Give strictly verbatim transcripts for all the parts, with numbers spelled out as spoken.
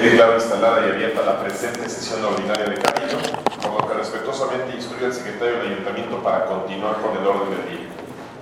Declaro instalada y abierta la presente sesión ordinaria de Cabildo, por lo que respetuosamente instruye al secretario del Ayuntamiento para continuar con el orden del día.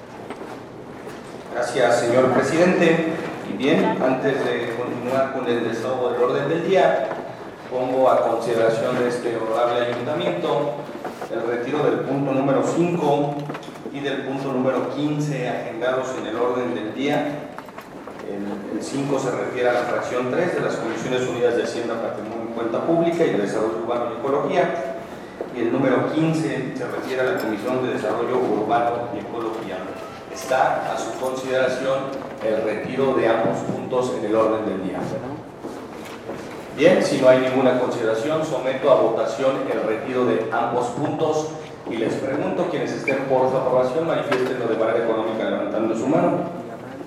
Gracias, señor presidente. Y bien, antes de continuar con el desahogo del orden del día, pongo a consideración de este honorable ayuntamiento el retiro del punto número cinco y del punto número quince agendados en el orden del día. El cinco se refiere a la fracción tres de las Comisiones Unidas de Hacienda, Patrimonio y Cuenta Pública y de Desarrollo Urbano y Ecología, y el número quince se refiere a la Comisión de Desarrollo Urbano y Ecología. Está a su consideración el retiro de ambos puntos en el orden del día. Bien, si no hay ninguna consideración, someto a votación el retiro de ambos puntos y les pregunto, quienes estén por su aprobación, manifiestenlo de manera económica levantando su mano.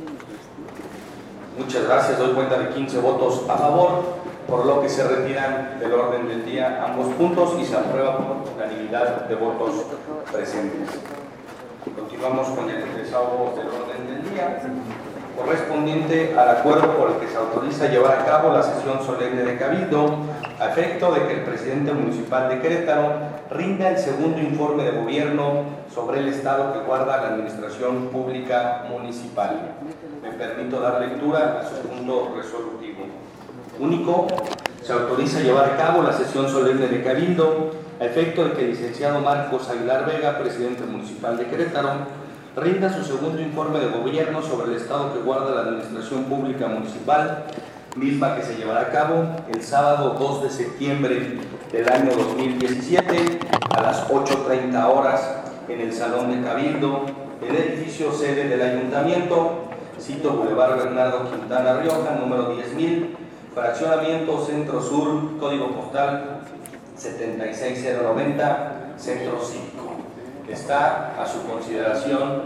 Muchas gracias, doy cuenta de quince votos a favor, por lo que se retiran del orden del día ambos puntos y se aprueba por unanimidad de votos presentes. Continuamos con el desahogo del orden del día, correspondiente al acuerdo por el que se autoriza llevar a cabo la sesión solemne de Cabildo, a efecto de que el presidente municipal de Querétaro rinda el segundo informe de gobierno sobre el estado que guarda la administración pública municipal. Me permito dar lectura a su punto resolutivo. Único, se autoriza llevar a cabo la sesión solemne de Cabildo, a efecto de que el licenciado Marcos Aguilar Vega, presidente municipal de Querétaro, rinda su segundo informe de gobierno sobre el estado que guarda la administración pública municipal, misma que se llevará a cabo el sábado dos de septiembre del año dos mil diecisiete a las ocho treinta horas en el Salón de Cabildo, el edificio sede del Ayuntamiento, Cito Boulevard Bernardo Quintana Rioja, número diez mil, fraccionamiento Centro Sur, código postal setenta y seis cero noventa, Centro Cívico. Está a su consideración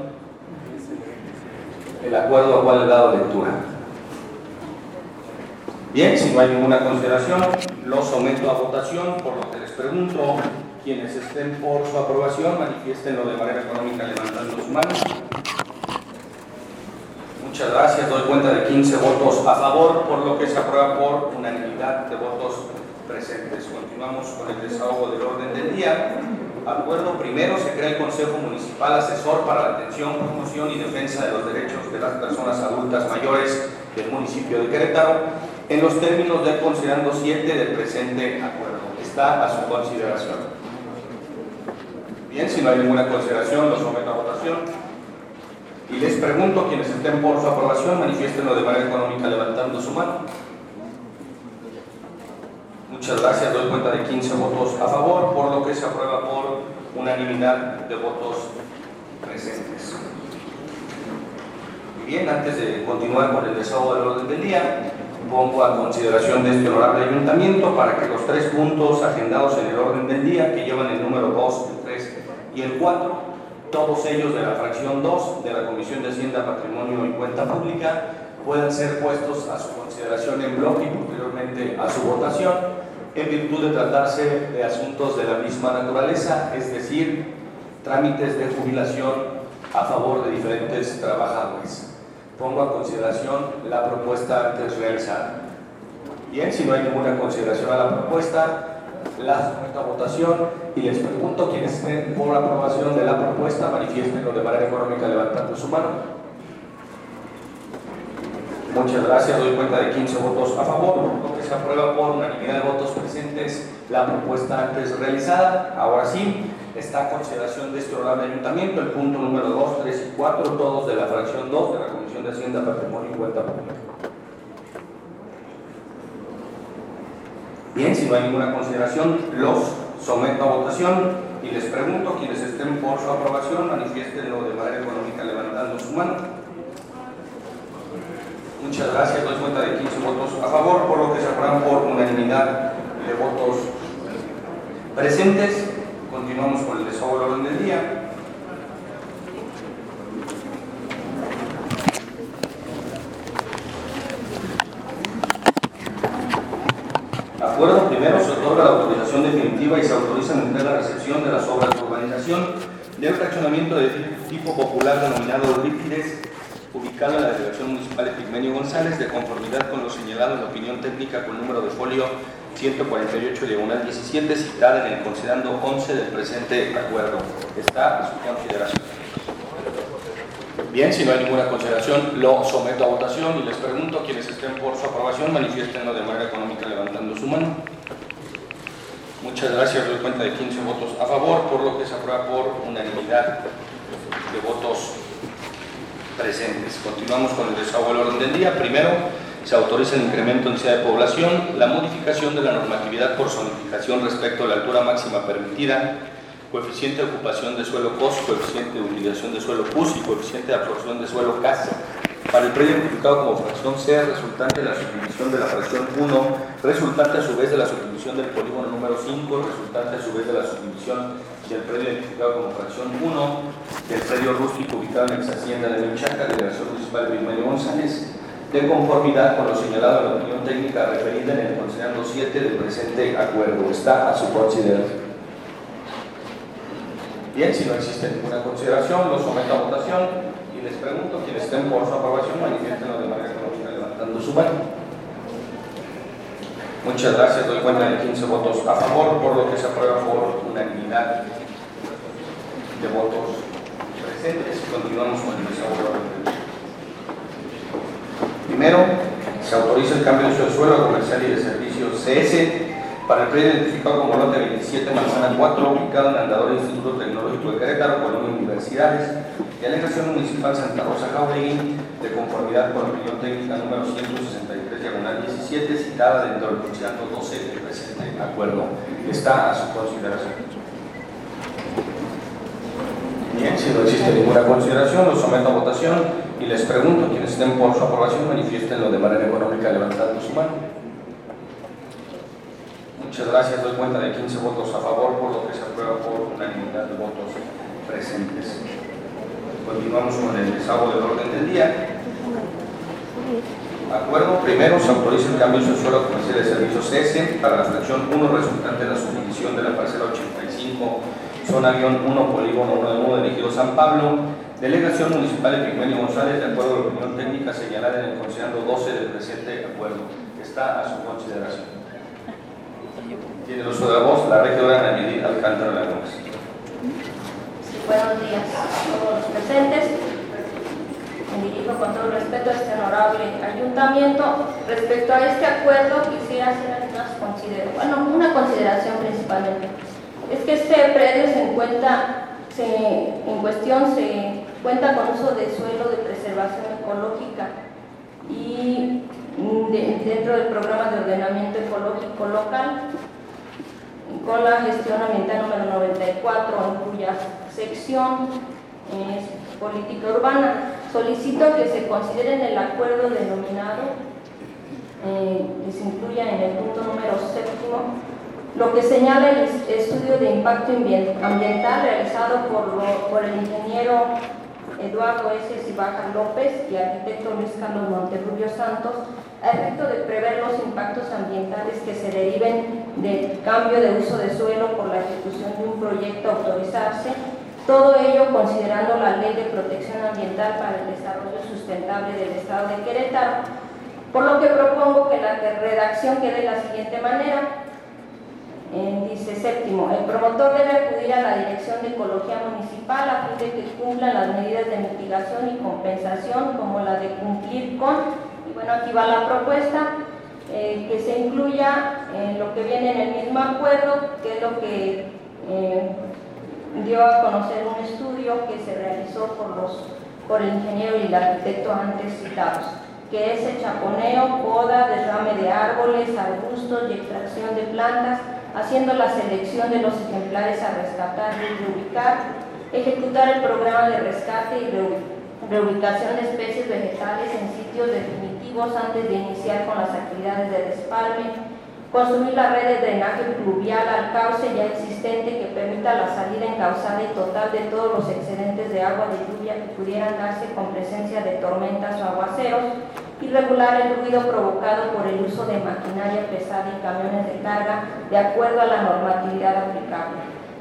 el acuerdo al cual he dado lectura. Bien, si no hay ninguna consideración, lo someto a votación, por lo que les pregunto, quienes estén por su aprobación, manifiestenlo de manera económica levantando su mano. Muchas gracias, doy cuenta de quince votos a favor, por lo que se aprueba por unanimidad de votos presentes. Continuamos con el desahogo del orden del día. Acuerdo primero, se crea el Consejo Municipal Asesor para la atención, promoción y defensa de los derechos de las personas adultas mayores del municipio de Querétaro, en los términos del considerando siete del presente acuerdo. Está a su consideración. Bien, si no hay ninguna consideración, lo someto a votación. Y les pregunto, quienes estén por su aprobación, manifiéstenlo de manera económica levantando su mano. Muchas gracias, doy cuenta de quince votos a favor, por lo que se aprueba por unanimidad de votos presentes. Muy bien, antes de continuar con el desahogo del orden del día, pongo a consideración de este honorable ayuntamiento para que los tres puntos agendados en el orden del día, que llevan el número dos, el tres y el cuatro, todos ellos de la fracción dos de la Comisión de Hacienda, Patrimonio y Cuenta Pública, puedan ser puestos a su consideración en bloque y posteriormente a su votación, en virtud de tratarse de asuntos de la misma naturaleza, es decir, trámites de jubilación a favor de diferentes trabajadores. Pongo a consideración la propuesta antes realizada. Bien, si no hay ninguna consideración a la propuesta, la someto a votación y les pregunto, quienes estén por la aprobación de la propuesta, manifiéstenlo de manera económica levantando su mano. Muchas gracias, doy cuenta de quince votos a favor, por lo que se aprueba por unanimidad de votos presentes la propuesta antes realizada. Ahora sí, está a consideración de este honorable ayuntamiento el punto número dos, tres y cuatro, todos de la fracción dos de la Comisión de Hacienda, Patrimonio y Cuenta Pública. Bien, si no hay ninguna consideración, los someto a votación y les pregunto, quienes estén por su aprobación, manifiéstenlo de manera económica levantando su mano. Muchas gracias, doy cuenta de quince votos a favor, por lo que se aprueban por unanimidad de votos presentes. Continuamos con el desahogo del orden del día. Acuerdo primero, se otorga la autorización definitiva y se autoriza en entrega la recepción de las obras de urbanización del fraccionamiento de tipo popular denominado Eurípides, ubicado ubicado en la Delegación Municipal de Epigmenio González, de conformidad con lo señalado en la opinión técnica con número de folio ciento cuarenta y ocho diagonal diecisiete, citada en el considerando once del presente acuerdo. Está a su consideración. Bien, si no hay ninguna consideración, lo someto a votación y les pregunto, quienes estén por su aprobación, manifiestenlo de manera económica levantando su mano. Muchas gracias. Doy cuenta de quince votos a favor, por lo que se aprueba por unanimidad de votos presentes. Continuamos con el desahogo del orden del día. Primero, se autoriza el incremento en densidad de población, la modificación de la normatividad por zonificación respecto a la altura máxima permitida, coeficiente de ocupación de suelo C O S, coeficiente de utilización de suelo C U S y coeficiente de absorción de suelo C A S. Para el predio identificado como fracción C, resultante de la subdivisión de la fracción uno, resultante a su vez de la subdivisión del polígono número cinco, resultante a su vez de la subdivisión del predio identificado como fracción uno, del predio rústico ubicado en ex hacienda de Menchaca, Delegación Municipal de Epigmenio González, de conformidad con lo señalado en la opinión técnica referida en el considerando siete del presente acuerdo. Está a su consideración. Bien, si no existe ninguna consideración, lo someto a votación. Y les pregunto, quienes estén por su aprobación, manifiestenlo de manera económica levantando su mano. Muchas gracias. Doy cuenta de quince votos a favor, por lo que se aprueba por unanimidad de votos presentes. Continuamos con el desahogo. Primero, se autoriza el cambio de uso de suelo comercial y de servicios C S para el predio identificado como lote veintisiete Manzana cuatro, ubicado en Andador Instituto Tecnológico de Querétaro, Colonia Universidades, de Delegación Municipal Santa Rosa Jauregui, de conformidad con la opinión técnica número ciento sesenta y tres diagonal diecisiete, citada dentro del considerando doce del presente acuerdo. Está a su consideración. Bien, si no existe ninguna consideración, lo someto a votación y les pregunto, quienes estén por su aprobación, manifiestenlo de manera económica levantando su mano. Muchas gracias. Doy cuenta de quince votos a favor, por lo que se aprueba por unanimidad de votos presentes. Continuamos con el desahogo del orden del día. Acuerdo. Primero, se autoriza el cambio de suelo comercial de servicios C S para la fracción uno resultante de la subdivisión de la parcela ochenta y cinco, zona uno, polígono uno de uno del ejido San Pablo, Delegación Municipal de Epigmenio González, de acuerdo a la opinión técnica señalada en el considerando doce del presente acuerdo. Está a su consideración. Tiene el uso de la voz la regidora Nayeli Alcántara Lagos. Sí, buenos días a todos los presentes. Me dirijo con todo respeto a este honorable ayuntamiento. Respecto a este acuerdo, quisiera hacer algunas consideraciones. Bueno, una consideración principalmente. Es que este predio se encuentra, se, en cuestión se cuenta con uso de suelo de preservación ecológica y de, dentro del programa de ordenamiento ecológico local, con la gestión ambiental número noventa y cuatro, en cuya sección es política urbana. Solicito que se considere en el acuerdo denominado, eh, que se incluya en el punto número séptimo, lo que señala el estudio de impacto ambiental realizado por, lo, por el ingeniero Eduardo S. Cibaja López y arquitecto Luis Carlos Monterrubio Santos, a efecto de prever los impactos ambientales que se deriven del cambio de uso de suelo por la ejecución de un proyecto a autorizarse, todo ello considerando la Ley de Protección Ambiental para el Desarrollo Sustentable del Estado de Querétaro, por lo que propongo que la redacción quede de la siguiente manera. Eh, dice séptimo, el promotor debe acudir a la Dirección de Ecología Municipal a fin de que cumplan las medidas de mitigación y compensación, como la de cumplir con, y bueno, aquí va la propuesta, eh, que se incluya en lo que viene en el mismo acuerdo, que es lo que eh, dio a conocer un estudio que se realizó por, los, por el ingeniero y el arquitecto antes citados, que es el chaponeo, poda, derrame de árboles, arbustos y extracción de plantas, haciendo la selección de los ejemplares a rescatar y reubicar, ejecutar el programa de rescate y reubicación de especies vegetales en sitios definitivos antes de iniciar con las actividades de despalme, construir la red de drenaje pluvial al cauce ya existente que permita la salida encauzada y total de todos los excedentes de agua de lluvia que pudieran darse con presencia de tormentas o aguaceros, y regular el ruido provocado por el uso de maquinaria pesada y camiones de carga de acuerdo a la normatividad aplicable.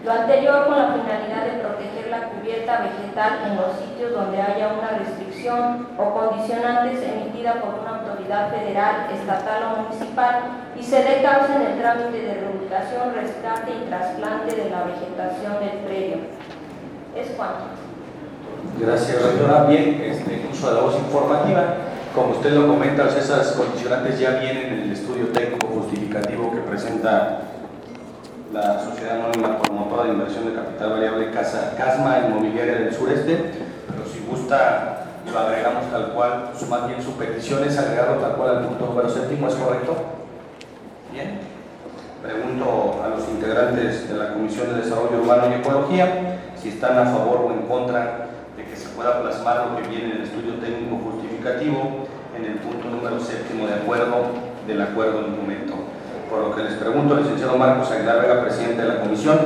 Lo anterior con la finalidad de proteger la cubierta vegetal en los sitios donde haya una restricción o condicionantes emitida por una autoridad federal, estatal o municipal y se dé causa en el trámite de reubicación, rescate y trasplante de la vegetación del predio. Es cuanto. Gracias, doctora. Bien, este, uso de la voz informativa. Como usted lo comenta, esas condicionantes ya vienen en el estudio técnico justificativo que presenta la Sociedad Anónima Promotora de Inversión de Capital Variable Casa, Casma Inmobiliaria del Sureste, pero si gusta lo agregamos tal cual, pues más bien su petición es agregarlo tal cual al punto número séptimo, ¿es correcto? Bien. Pregunto a los integrantes de la Comisión de Desarrollo Urbano y Ecología si están a favor o en contra de que se pueda plasmar lo que viene en el estudio técnico justificativo en el punto número séptimo de acuerdo del acuerdo en documento. Por lo que les pregunto, licenciado Marcos Aguilar Vega, presidente de la comisión.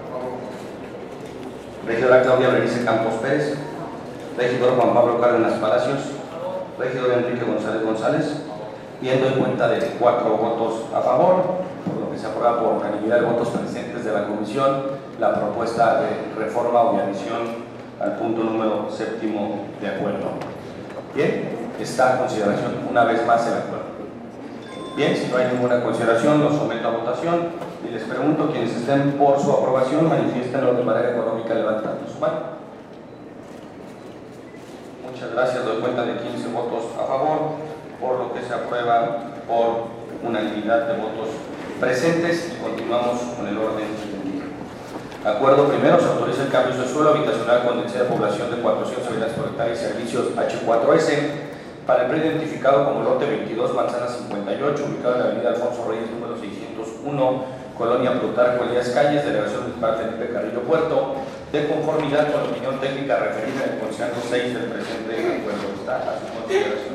Regidora Claudia Berenice Campos Pérez. Regidor Juan Pablo Cárdenas Palacios. Regidor Enrique González González. Viendo en cuenta de cuatro votos a favor, por lo que se aprueba por unanimidad de votos presentes de la comisión la propuesta de reforma o de adición al punto número séptimo de acuerdo. Bien, está a consideración una vez más el acuerdo. Bien, si no hay ninguna consideración, lo someto a votación y les pregunto, quienes estén por su aprobación, manifiestenlo de manera económica levantando su mano. Muchas gracias, doy cuenta de quince votos a favor, por lo que se aprueba por unanimidad de votos presentes y continuamos con el orden del día. Acuerdo primero, se autoriza el cambio de suelo habitacional con densidad de población de cuatrocientos unidades por hectárea y servicios H cuatro S para el predio identificado como lote veintidós, manzana cincuenta y ocho, ubicado en la avenida Alfonso Reyes, número seiscientos uno, Colonia Plutarco Elías Calles, delegación municipal Felipe Carrillo Puerto, de conformidad con la opinión técnica referida en el considerando seis del presente acuerdo. Está a su consideración.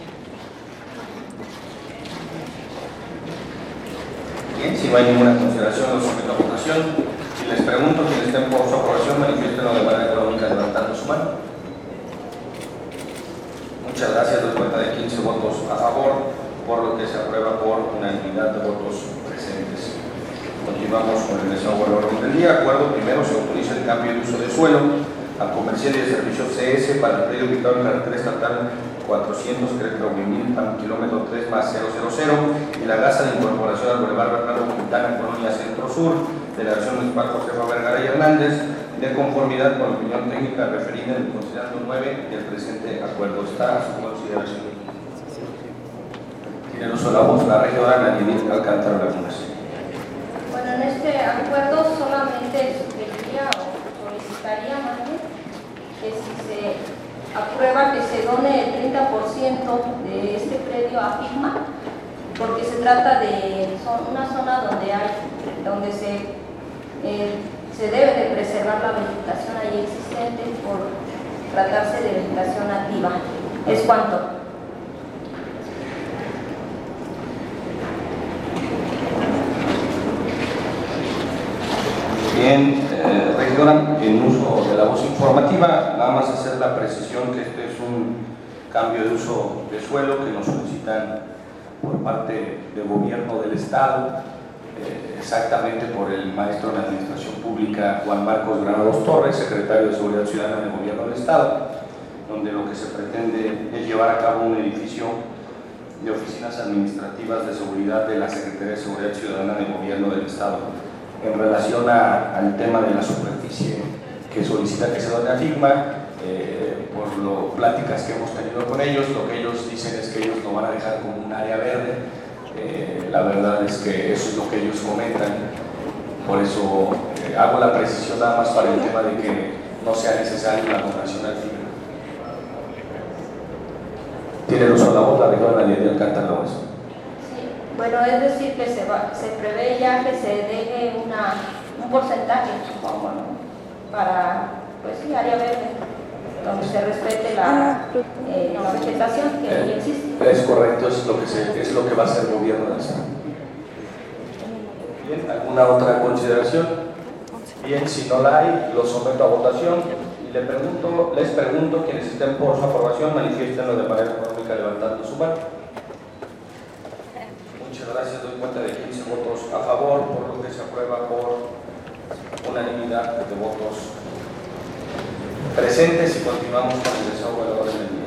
Bien, si no hay ninguna consideración, lo someto a votación. Y les pregunto, quienes estén por su aprobación, manifiestenlo de manera económica levantando su mano. Muchas gracias, doy cuenta de quince votos a favor, por lo que se aprueba por unanimidad de votos presentes. Continuamos con el desahogo del orden del día. Acuerdo primero, se autoriza el cambio de uso de suelo a comercial y de servicios C S para el predio ubicado en carretera estatal cuatrocientos, Querétaro Huimilpan, kilómetro tres más cero cero cero, y la gasa de incorporación al Boulevard Bernardo Quintana, Colonia Centro Sur, delegación municipal Josefa Vergara y Hernández, de conformidad con la opinión técnica referida en el considerando nueve del presente acuerdo. Está a su consideración. Tiene el uso de la voz la regidora Nayeli Alcántara Lagunas. Bueno, en este acuerdo solamente sugeriría o solicitaría más bien que si se aprueba que se done el treinta por ciento de este predio a Figma, porque se trata de una zona donde hay, donde se, eh, se debe de preservar la vegetación ahí existente por tratarse de vegetación nativa. ¿Es cuánto? Bien, eh, regidora, en uso de la voz informativa, nada más hacer la precisión que este es un cambio de uso de suelo que nos solicitan por parte del gobierno del Estado, eh, exactamente por el maestro de la Administración Pública Juan Marcos Granados Torres, secretario de Seguridad Ciudadana del Gobierno del Estado, donde lo que se pretende es llevar a cabo un edificio de oficinas administrativas de seguridad de la Secretaría de Seguridad Ciudadana del Gobierno del Estado. En relación a, al tema de la superficie que solicita que se done a Figma, eh, por lo pláticas que hemos tenido con ellos, lo que ellos dicen es que ellos lo van a dejar como un área verde. Eh, la verdad es que eso es lo que ellos comentan, por eso eh, hago la precisión nada más para el tema de que no sea necesaria la donación al Figma. Tiene el uso de la voz la regidora Nayeli Alcántara Lagunas. Bueno, es decir, que se, va, se prevé ya que se deje una, un porcentaje, supongo, ¿no? Para, pues sí, área verde, donde se respete la, eh, la vegetación que eh, ya existe. Es correcto, es lo que, se, es lo que va a hacer el gobierno del Estado. Bien, ¿alguna otra consideración? Bien, si no la hay, lo someto a votación y le pregunto, les pregunto, quienes estén por su aprobación, manifiéstenlo de manera económica levantando su mano. Muchas gracias, doy cuenta de quince votos a favor, por lo que se aprueba por unanimidad de votos presentes y continuamos con el desahogo del orden del día.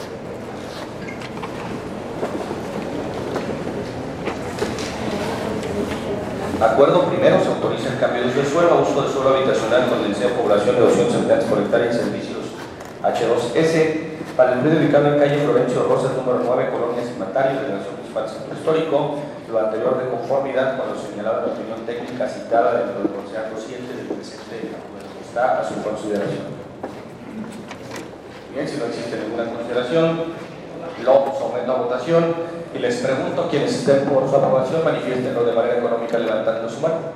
Acuerdo primero, se autoriza el cambio de uso de suelo a uso de suelo habitacional con densidad de población de doscientos habitantes por hectárea en servicios H dos S para el predio ubicado en calle Florencio Rosas, número nueve, Colonia Cimatario, Delegación Municipal Centro Histórico, lo anterior de conformidad con lo señalado en la opinión técnica citada dentro del Consejo siete del presente acuerdo. Está a su consideración. Bien, si no existe ninguna consideración, lo someto a votación. Y les pregunto, quienes estén por su aprobación, manifiéstenlo de manera económica levantando su mano.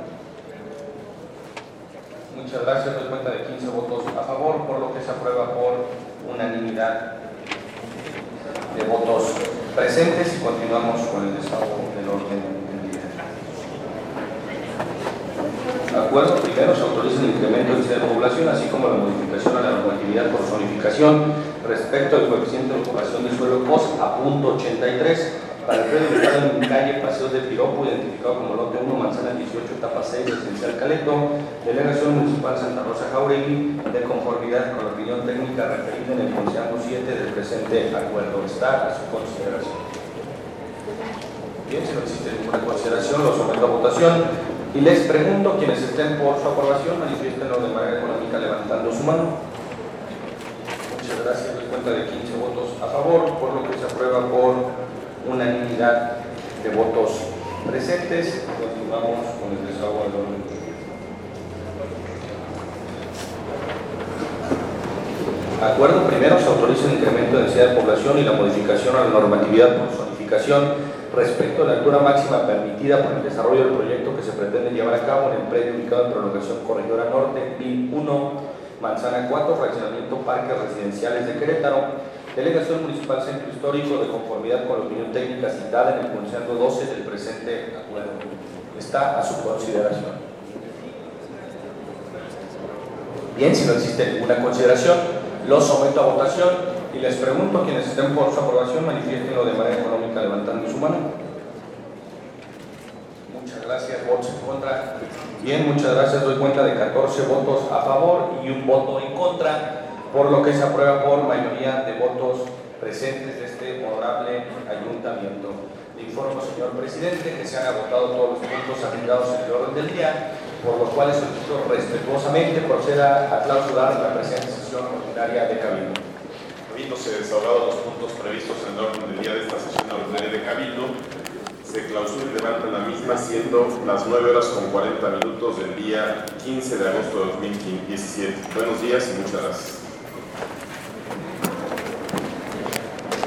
Muchas gracias. Doy cuenta de quince votos a favor, por lo que se aprueba por unanimidad de votos presentes y continuamos con el desahogo del orden del día. Acuerdo primero, se autoriza el incremento del índice de población, así como la modificación a la normatividad por zonificación respecto al coeficiente de ocupación de suelo C O S a punto ochenta y tres para el predio ubicado en calle Paseo de Piropo, identificado como lote uno, manzana dieciocho, etapa seis, residencial Caleto, Delegación Municipal Santa Rosa Jauregui, de conformidad con la opinión técnica referida en el Consejo siete del presente acuerdo. Está a su consideración. Bien, si no existe ninguna consideración, lo someto a votación y les pregunto, quienes estén por su aprobación, manifiéstenlo de manera económica levantando su mano. Muchas gracias. Doy cuenta de quince votos a favor, por lo que se aprueba por unanimidad de votos presentes. Continuamos con el desahogo del orden. Acuerdo primero, se autoriza el incremento de densidad de población y la modificación a la normatividad por zonificación respecto a la altura máxima permitida por el desarrollo del proyecto que se pretende llevar a cabo en el predio ubicado en prolongación Corregidora Norte, mil uno, Manzana cuatro, fraccionamiento Parques Residenciales de Querétaro, Delegación Municipal Centro Histórico, de conformidad con la opinión técnica citada en el Consejo doce del presente acuerdo. Está a su consideración. Bien, si no existe ninguna consideración, lo someto a votación y les pregunto, quienes estén por su aprobación, manifiéstenlo de manera económica levantando su mano. Muchas gracias. ¿Votos en contra? Bien, muchas gracias. Doy cuenta de catorce votos a favor y un voto en contra, por lo que se aprueba por mayoría de votos presentes de este honorable ayuntamiento. Le informo, señor presidente, que se han agotado todos los puntos agendados en el orden del día, por lo cual solicito respetuosamente proceda a clausurar la presente sesión ordinaria de Cabildo. Habiéndose desahogado los puntos previstos en el orden del día de esta sesión ordinaria de Cabildo, se clausura y levanta la misma, siendo las nueve horas con cuarenta minutos del día quince de agosto de dos mil diecisiete. Buenos días y muchas gracias.